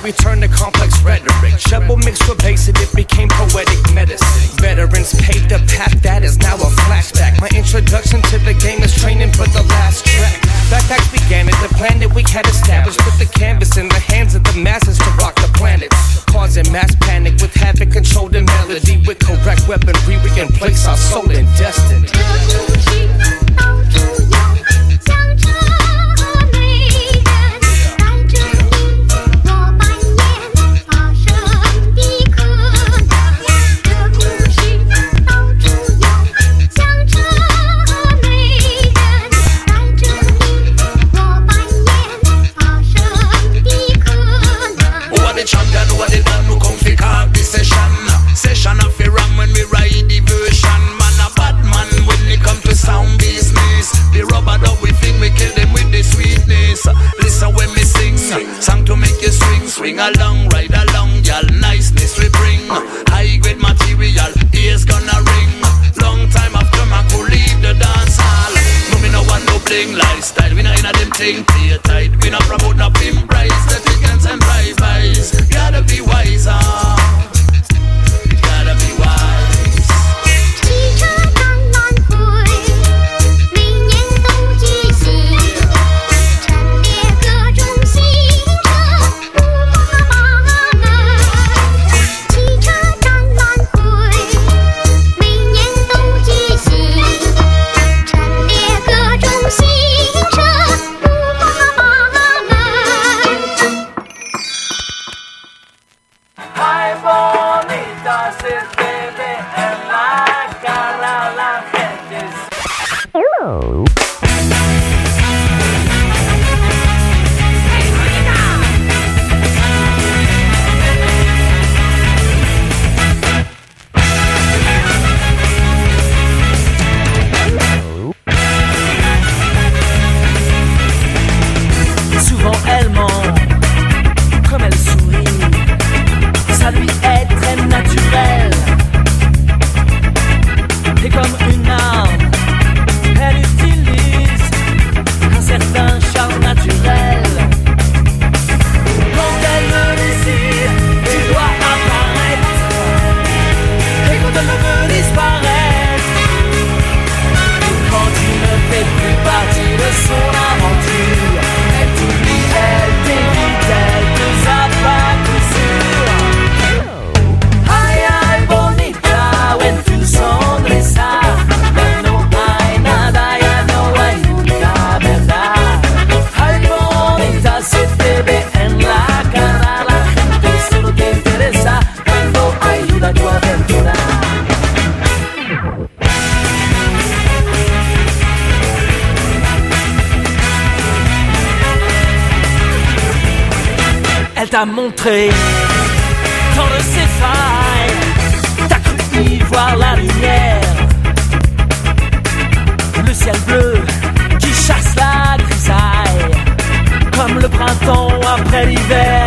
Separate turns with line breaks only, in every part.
return to complex rhetoric. Shovel mixed with basic, it became poetic medicine. Veterans paved a path that is now a flashback. My introduction to the game is training for the last track. Backpacks began at the planet we had established. Put the canvas in the hands of the masses to rock the planet. Causing mass panic with havoc, controlled and melody. With correct weaponry, we can place our soul in destiny.
Session of the ram when we ride the version. Man a bad man when it come to sound business. The rubber dub we think we kill them with the sweetness. Listen when me sing, song to make you swing. Swing along, ride along, y'all niceness we bring. High grade material, ears gonna ring. Long time after man could leave the dance hall. No me no want no bling lifestyle. We not in a them thing, play tight. We not promote no pimp price. The tickets and drive-bys. Gotta be wiser.
T'a montré dans de ses failles, t'as cru y voir la lumière, le ciel bleu qui chasse la grisaille, comme le printemps après l'hiver.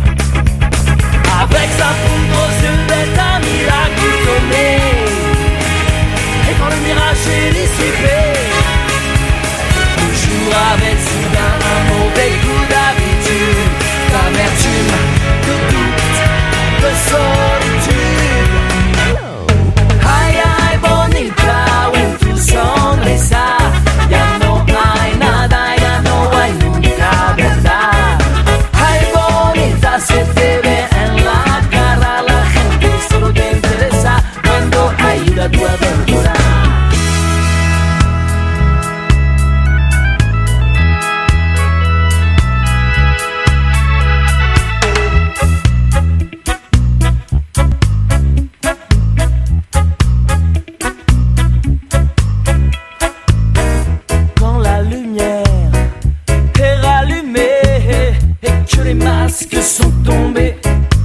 Avec sa poudre aux yeux d'être un miracle donné, et quand le mirage est dissipé, le jour avait soudain un mauvais coup d'habitude. D'amertume, de doute, de solitude. Ay, ay, bonita, en tu sonrisa. Ya no hay nada, ya no hay nunca verdad. Ay, bonita, se te ve en la cara. La gente solo te interesa cuando ayuda a tu aventura. Sont tombés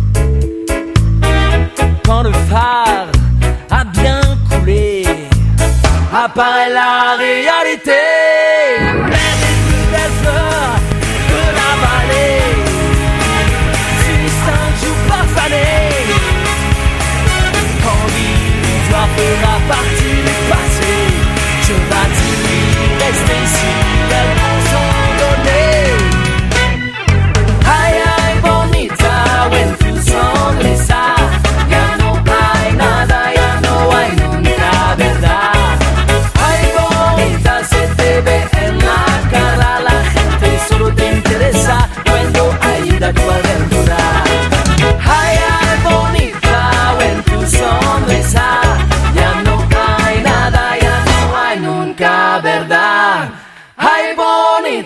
quand le phare a bien coulé, apparaît la réalité. L'air des plus belles fleurs de la vallée finissent un jour par faner. Quand l'illusoire fera partie du passé, je vas-tu rester ici, elles vont s'en donner. Ay, ay, bonita,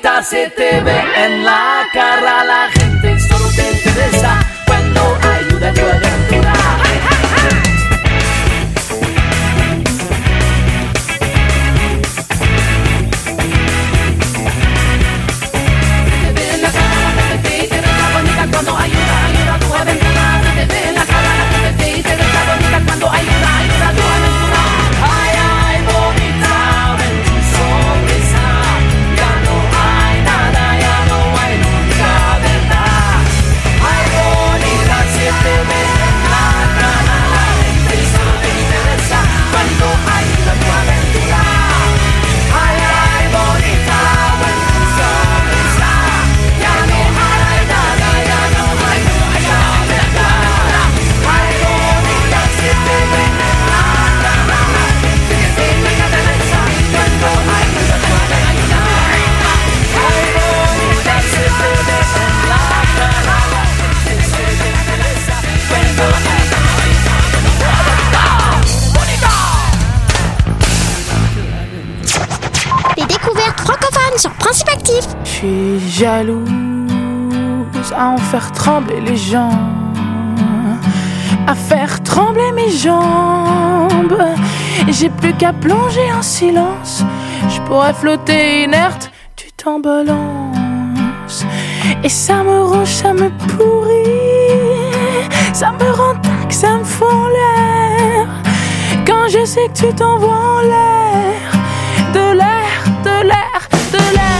bonita se te ve en la cara, la gente solo te interesa cuando ayuda a tu aventura. Se te ve en la cara, la gente te interesa bonita cuando ayuda a tu aventura. Se te ve en la cara, la gente te interesa bonita cuando ayuda a tu aventura. Ay, ay, bonita, ven tu sonrisa. Ya no hay nada, ya no hay nunca verdad. Ay, bonita, se te ve en la cara, la gente solo te interesa cuando ayuda a tu aventura. Ay, ay, bonita, ven tu sonrisa. Ya no hay nada, ya no hay nunca verdad. Ay, bonita, se te ve en la cara, la gente te interesa cuando ayuda a tu aventura. Ay, bonita, se te ve en la cara, la gente te interesa cuando ayuda a tu aventura.
Les découvertes francophones sur Principe Actif.
Je suis jalouse à en faire trembler les gens, à faire trembler mes jambes. J'ai plus qu'à plonger en silence. Je pourrais flotter inerte, tu t'embalances. Et ça me ronge, ça me pourrit, ça me rend tac, ça me fout en l'air. Quand je sais que tu t'envoies en l'air, de l'air, de l'air, de l'air.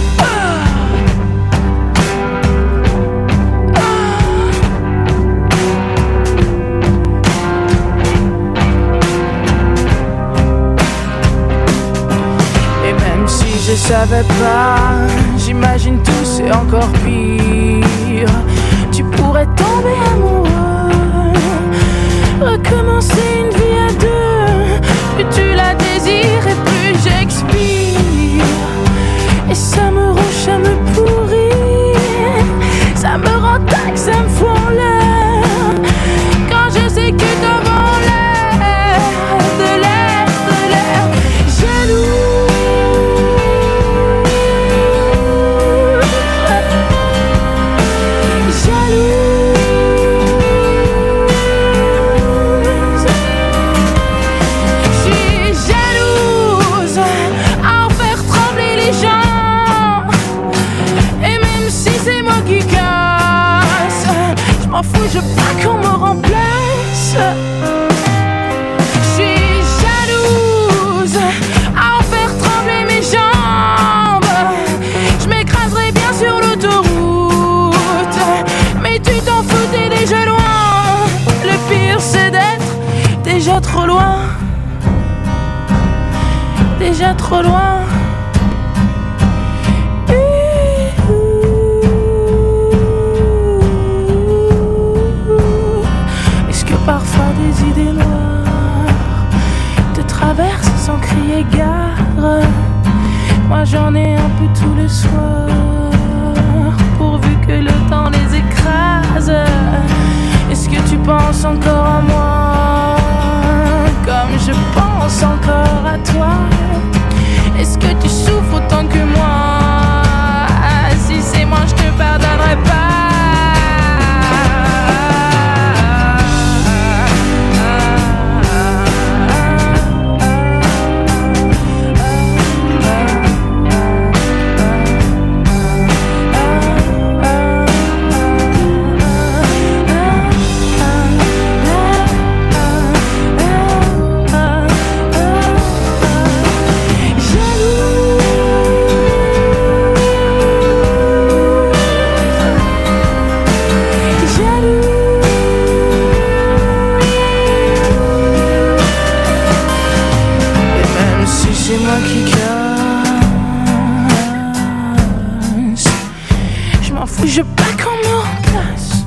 Et même si je savais pas, j'imagine tout c'est encore pire. Tu pourrais tomber amoureux, recommencer une vie à deux. Plus tu la désires et plus j'expire. Et ça me ronge, ça me pourrit, ça me rend tac, ça me fout en l'air. Quand je sais que tu t'envoies en l'air, de l'air, de l'air. Je veux pas qu'on me remplace. Je suis jalouse à en faire trembler mes jambes. Je m'écraserai bien sur l'autoroute, mais tu t'en fous, t'es déjà loin. Le pire c'est d'être déjà trop loin, déjà trop loin. Parfois des idées noires te traversent sans crier gare. Moi j'en ai un peu tous les soirs, pourvu que le temps les écrase. Est-ce que tu penses encore à moi, comme je pense encore à toi? Est-ce que tu souffres autant que moi? Si c'est moi je te pardonnerai pas. Je veux pas qu'on me remplace.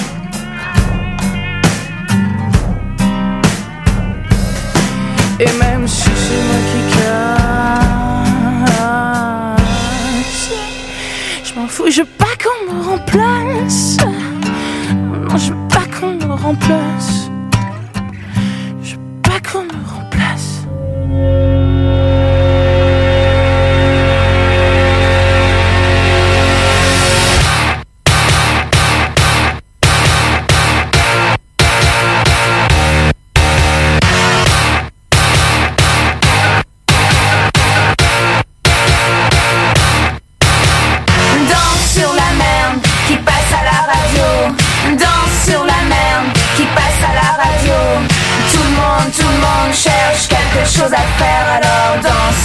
Et même si c'est moi qui casse, je m'en fous, je veux pas qu'on me remplace. Non, je veux pas qu'on me remplace. Je veux pas qu'on me remplace.
106.8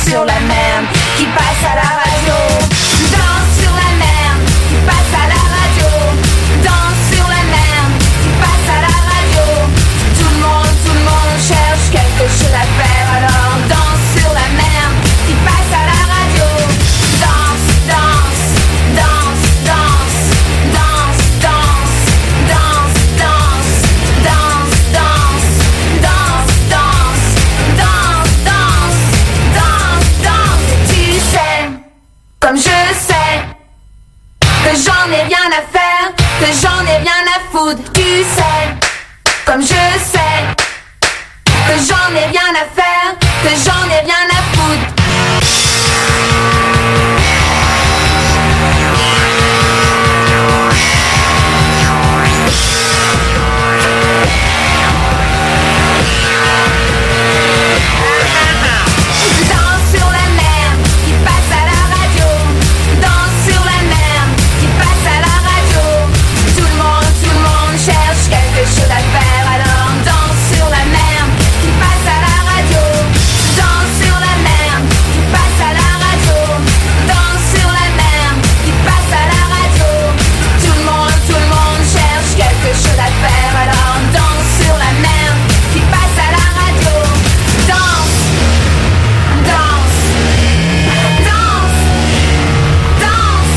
sur la merde qui passe à la radio. Danse sur la merde qui passe à la radio. Danse sur la merde qui passe à la radio. Tout le monde cherche quelque chose à faire. Alors danse sur la merde qui passe à la radio. Danse, danse, danse, danse, danse, danse, danse, danse, danse, danse, danse, danse, danse, danse, danse, danse. Tu sais, comme je sais, que j'en ai rien à faire, que j'en ai rien à foutre. Tu sais, comme je sais, que j'en ai rien à faire, que j'en ai rien à foutre. Danse sur la merde qui passe à la radio. Danse sur la merde qui passe à la radio. Tout le monde cherche quelque chose à faire. Alors danse sur la merde qui passe à la radio. Danse sur la merde qui passe à la radio. Danse sur la merde qui passe à la radio. Tout le monde cherche quelque chose à faire. Alors danse sur la merde qui passe à la radio. Danse, danse, danse, danse.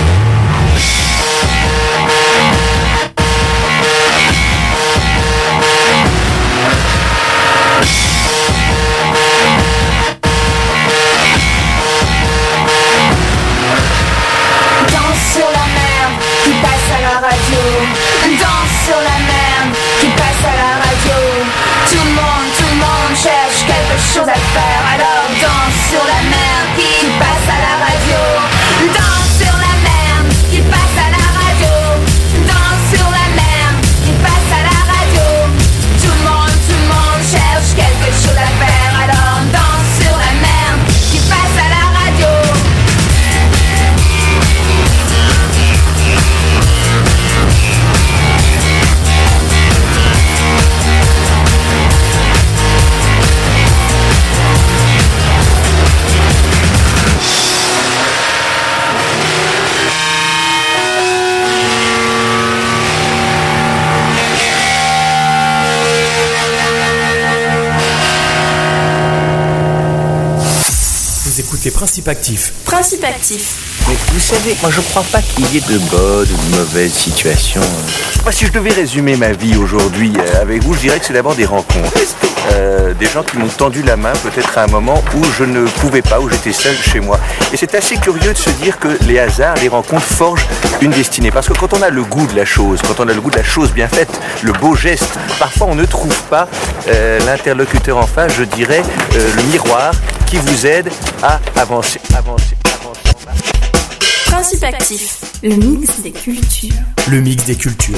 Danse sur la merde qui passe à la radio. Danse sur la merde qui passe à la radio. Tout le monde cherche quelque chose à faire. Alors danse sur la merde qui passe à la radio. Danse sur la merde qui passe à la radio. Danse sur la merde qui passe à la radio. Tout le monde cherche quelque chose à faire. Alors danse sur la merde qui passe à la radio.
Vous écoutez Principe Actif.
Principe Actif.
Mais vous savez, moi je crois pas qu'il y ait de bonnes ou de mauvaises situations. Moi, si je devais résumer ma vie aujourd'hui avec vous, je dirais que c'est d'abord des rencontres. Des gens qui m'ont tendu la main peut-être à un moment où je ne pouvais pas, où j'étais seul chez moi. Et c'est assez curieux de se dire que les hasards, les rencontres forgent une destinée. Parce que quand on a le goût de la chose, quand on a le goût de la chose bien faite, le beau geste, parfois on ne trouve pas l'interlocuteur en face, je dirais, le miroir qui vous aide à avancer.
Principe Actif. Le mix des cultures.
Le mix des cultures.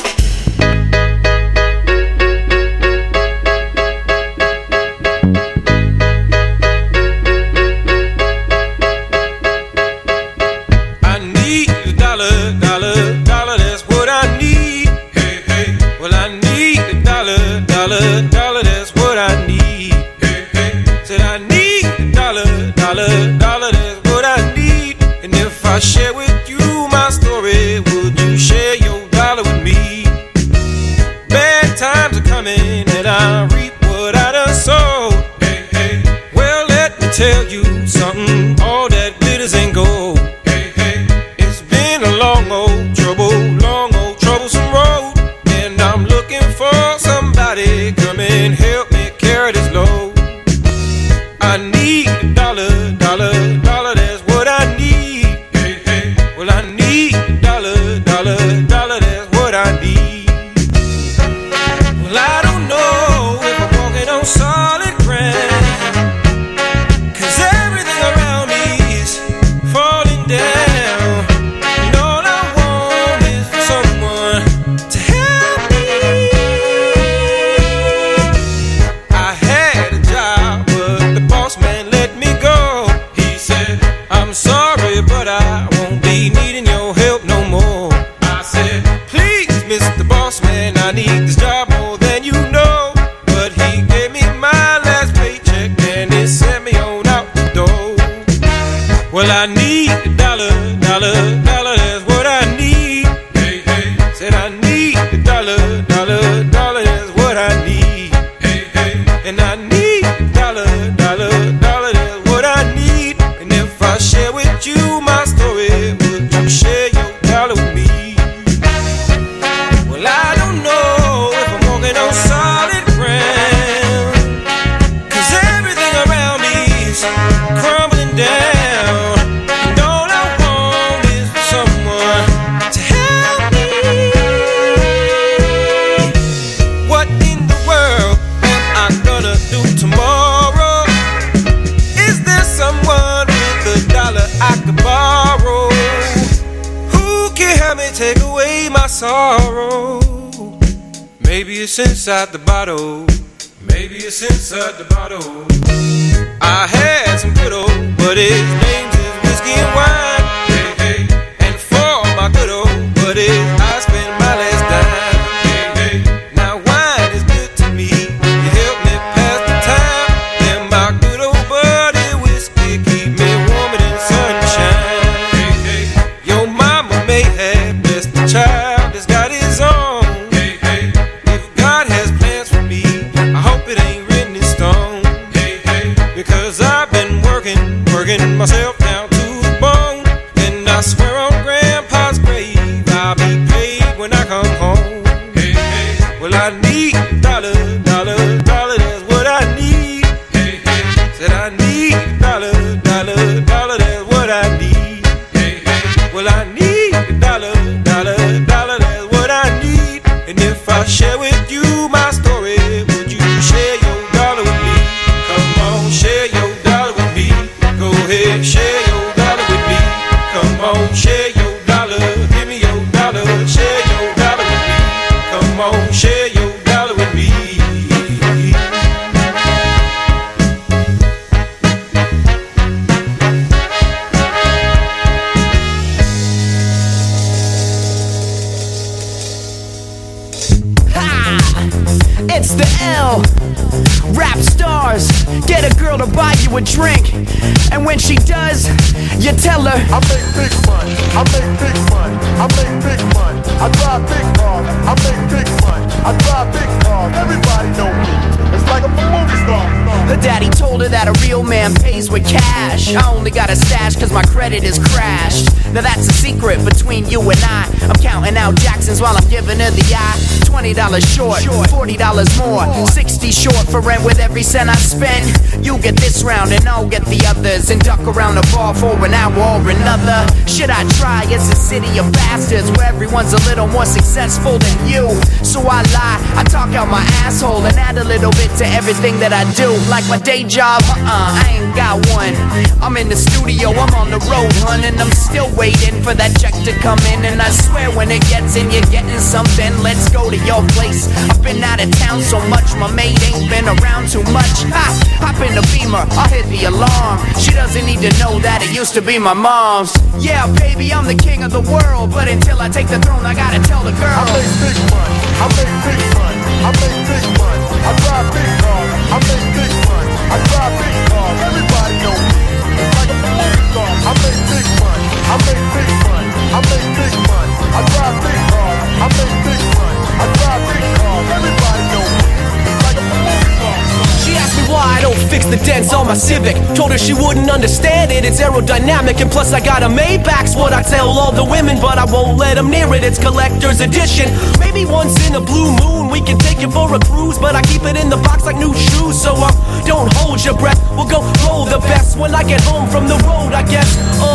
I share with you my story, would you share your dollar with me? Bad times are coming and I reap what I done sowed. Hey, hey. Well, let me tell you something, all that glitters ain't gold. Hey, hey. It's been a long old troublesome road, and I'm looking for somebody come and help me carry this load. I need a dollar, that's what I need. Well, I need a dollar, that's what I need. Well, I don't know if I'm walking on solid ground, 'cause everything around me is falling down. And all I want is for someone to help me. I had a job, but the boss man let me go. He said, Well, I need a dollar, dollar, dollar, that's what I need. Hey, hey. Said I need a dollar, dollar, dollar, that's what I need. Hey, hey. And I need a dollar, dollar, dollar, that's what I need. And if I share with you my story, would you share your dollar with me? Well, I don't know if I'm walking on solid ground, 'cause everything around me is crumbling down. And all I want is for someone to help me. What in the world am I gonna do tomorrow? Is there someone with a dollar I could borrow? Who can help me take away my sorrow? Maybe it's inside the bottle. Maybe it's inside the bottle. I had some good old, but his name is whiskey and wine. Hey, hey. And for my good old buddies, I spend my last dime. Hey, hey. Now wine is good to me. You help me pass the time. And my good old buddy whiskey keep me warm in the sunshine. Hey, hey. Your mama may have blessed the child that's got his own. Hey, hey. If God has plans for me, I hope it ain't written in stone. Hey, hey. Because I've been working myself down to the bone. And I swear on Grandpa's grave, I'll be paid when I come home. Hey, hey. Well, I need a dollar, dollar, dollar, that's what I need. Hey, hey. Said I need a dollar, dollar, dollar, that's what I need. Hey, hey. Well, I need a dollar, dollar, dollar, that's what I need. And if I share with you my story, would you share your dollar with me? Come on, share your dollar with me. Go ahead, share your dollar with me. Come on, share your dollar. Give me your dollar. Share your dollar with me. Come on, share your dollar with me.
It's the L. Rap stars, get a girl to buy you a drink, and when she does, you tell her
I make big money, I make big money, I make big money, I drive big cars, I make big money, I drive big cars, everybody know me, it's like I'm a movie star.
her daddy told her that a real man pays with cash. I only got a stash cause my credit is crashed. Now that's a secret between you and I. I'm counting out Jacksons while I'm giving her the eye. $20 short, $40 more, 60 short for rent with every cent I spend. You get this round and I'll get the others, and duck around the bar for an hour or another. Should I try? It's a city of bastards where everyone's a little more successful than you. So I lie, I talk out my asshole and add a little bit to everything that I do. Like my day job, I ain't got one. I'm in the studio, I'm on the road, hun, and I'm still waiting for that check to come in. And I swear when it gets in, you're getting something. Let's go to your place. I've been out of town so much, my mate ain't been around too much. Hop in the Beamer, I'll hit the alarm. She doesn't need to know that it used to be my mom's. Yeah, baby, I'm the king of the world, but until I take the throne, I gotta tell the girl.
I make big money, I make big money, I make big money, I drive big cars, I make big money, I drive big cars, everybody know me, it's like I'm a movie star. I make big money, I make big money, I make big money, I drive big cars, I make big money, I drive big cars, everybody know me, it's like I'm a movie star.
She asked me why I don't fix the dents on my Civic. Told her she wouldn't understand it, it's aerodynamic, and plus I got a Maybach's what I tell all the women, but I won't let them near it, it's collector's edition. Maybe once in a blue moon we can take it for a cruise, but I keep it in the box like new shoes. So don't hold your breath, we'll go roll the best when I get home from the road, I guess.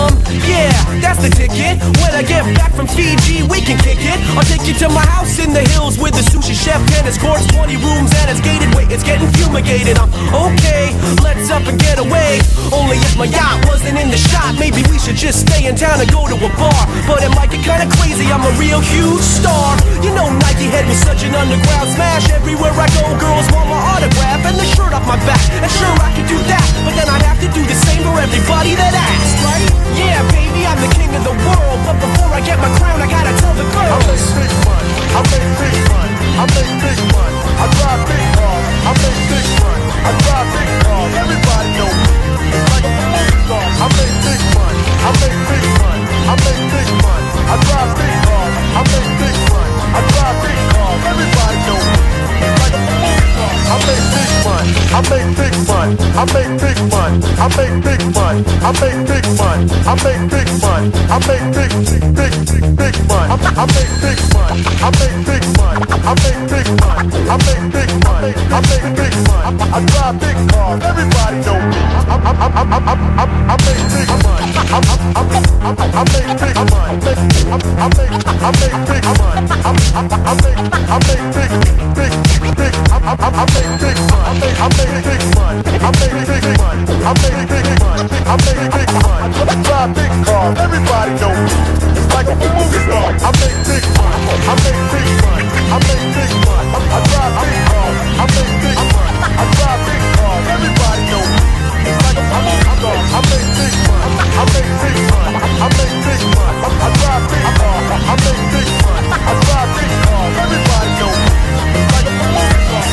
Yeah, that's the ticket. When I get back from Fiji we can kick it. I'll take you to my house in the hills with the sushi chef, tennis courts, 20 rooms, and it's gated. Wait, it's getting fumigated. I'm okay, let's up and get away. Only if my yacht wasn't in the shot, maybe we should just stay in town and go to a bar. But it might get kinda crazy, I'm a real huge star. You know Nike Head was such an underground smash. Everywhere I go, girls want my autograph and the shirt off my back. And sure, I could do that, but then I'd have to do the same for everybody that asks, right? Yeah, baby, I'm the king of the world, but before I get my crown, I gotta tell the girls.
I make big money, I make big money, I make big money, I drive big cars, I make big money, I drive big cars, everybody know me, it's like I'm a movie star. I make big money, I make big money. I make big money. I make big money. I make big money. I make big money. I make big money. I make big money. I make big money. I make big money. I drive big cars. Everybody know me. I make big money. I make big money. I make big money. I make big money. I make big money. I make big money. I make big money. I make big money. I drive big cars. Everybody know me. It's like a movie star. I make big money. I make big money. I make big money. I drive big cars. I make big money. I drive big cars. Everybody know me. It's like a movie star. I make big money. I make big money. I make big money. I drive big cars. I make big money. I drive big cars. Everybody know me. It's like a movie star.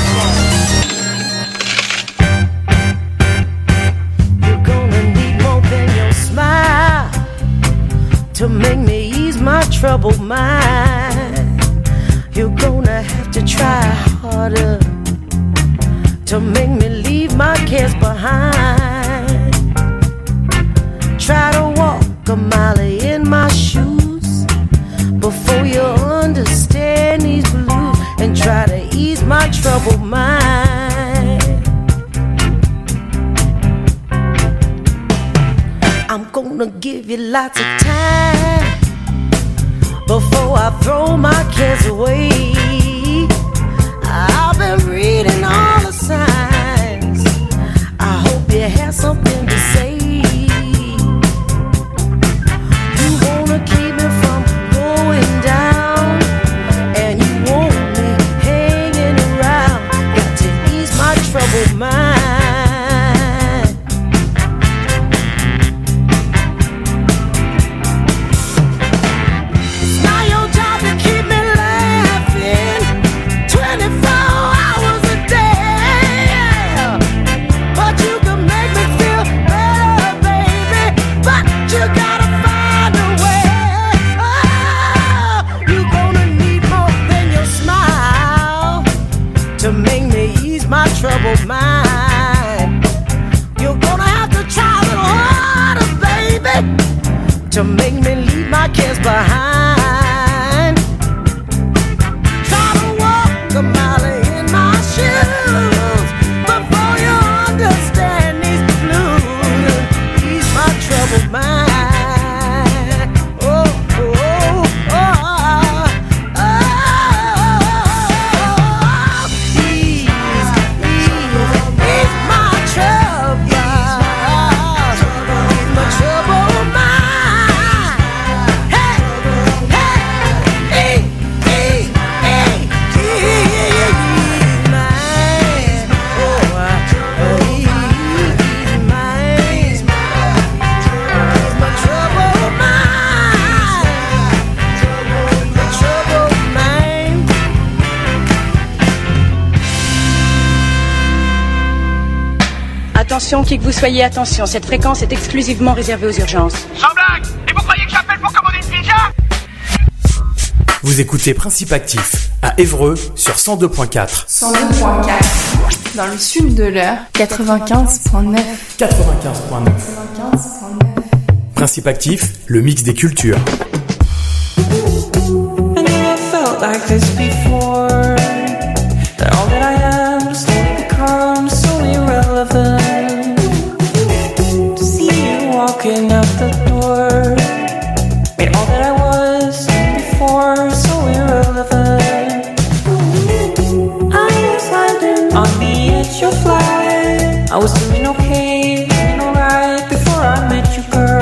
You're gonna need more than your smile to make me ease my troubled mind. You're gonna have to try harder to make me leave my cares behind. Try to walk a mile in my shoes before you understand these blues, and try to ease my troubled mind. I'm gonna give you lots of time before I throw my cares away. I've been reading all the signs. I hope you have something to say. You wanna keep me from going down, and you want me hanging around. Got to ease my troubled mind. Troubled mind. You're gonna have to try a little harder, baby, to make me leave my cares behind. Try to walk a mile in my shoes before you understand these blues. Ease my troubled mind.
Attention, qui que vous soyez, attention, cette fréquence est exclusivement réservée aux urgences.
Sans blague! Et vous croyez que j'appelle pour commander une pizza?
Vous écoutez Principe Actif à Évreux sur 102.4.
102.4. Dans le sud de l'heure, 95.9.
95.9. Principe Actif, le mix des cultures.
I never felt like this before. That all that I am slowly becomes so irrelevant. To see you walking out the door made all that I was before so irrelevant. I was landing on the edge of life. I was doing okay, doing alright before I met you, girl.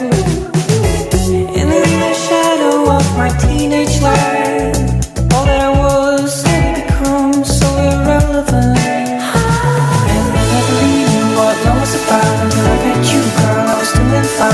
And in the shadow of my teenage life, all that I was slowly becomes so irrelevant. And I never even what love was about until I met you, girl. I was doing fine.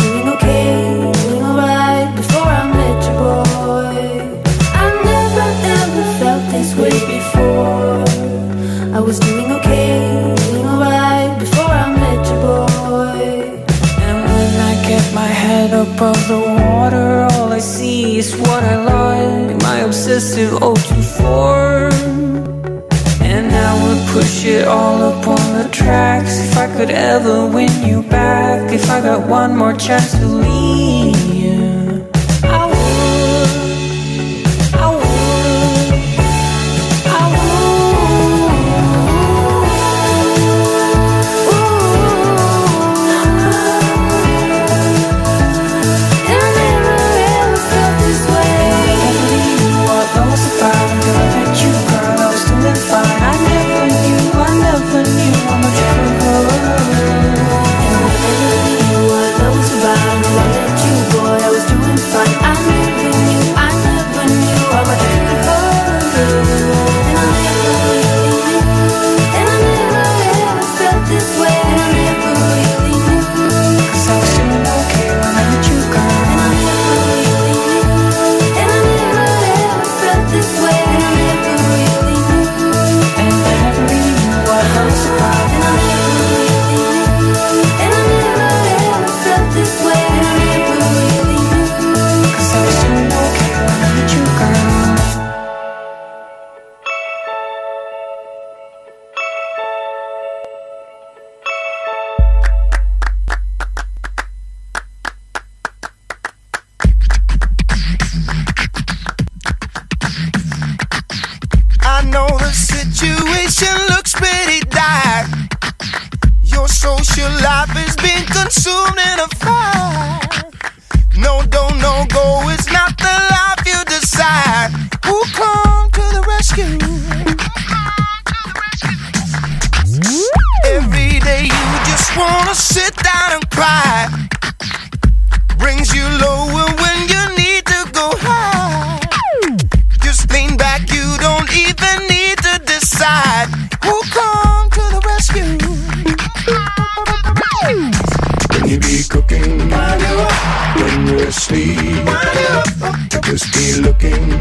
doing okay, doing alright before I met you, boy. I never ever felt this way before. I was doing okay, doing alright before I met you, boy.
And when I get my head above the water, all I see is what I like, my obsessive O24. And I would push it all up on the tracks. If I could ever win you back, if I got one more chance to leave you, I would, I would, I would.
And I never ever felt this way.
I never knew what love was about until I met you, girl. I was doing fine. I never knew how much you could.
And I never knew what love was about until I met you, boy. I was doing fine. I never knew how much you could hurt. And I never really knew. And I never ever felt this way. And I never really knew.
'Cause I was doing okay when I met you, girl.
And I never really knew. And I never ever felt this way. And I never really knew.
And I never really knew what love was about.
And I never really knew. And I never ever felt this way. And I never really knew.
'Cause I was doing okay when I met you, girl.
I know the situation looks pretty dire. Your social life has been consumed in a fire. No, don't, no go, it's not the life you desire. Who come to the rescue? Every day you just wanna sit down and cry. Brings you lower when you need to go high. Just lean back, you don't even need to decide. Who come to the rescue?
When you be cooking, when you're asleep, just be looking